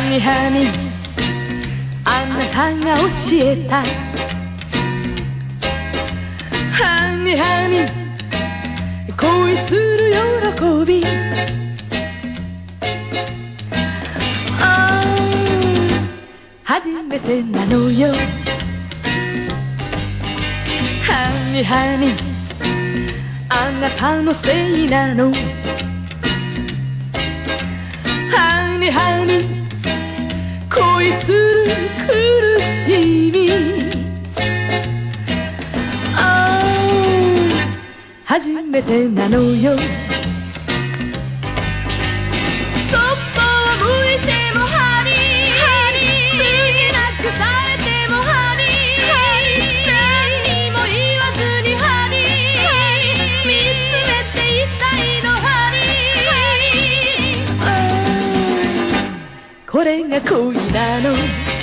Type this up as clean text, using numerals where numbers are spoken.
ニーハニーあなたが教えたハニーハニー恋する喜び初めてなのよハニーハニーあなたのせいなのハニーハニー恋する苦しみ初めてなのよそっぽを向いてもハニー過ぎなくされてもハニー何にも言わずにハニー見つめていたいのハニーこれが恋なの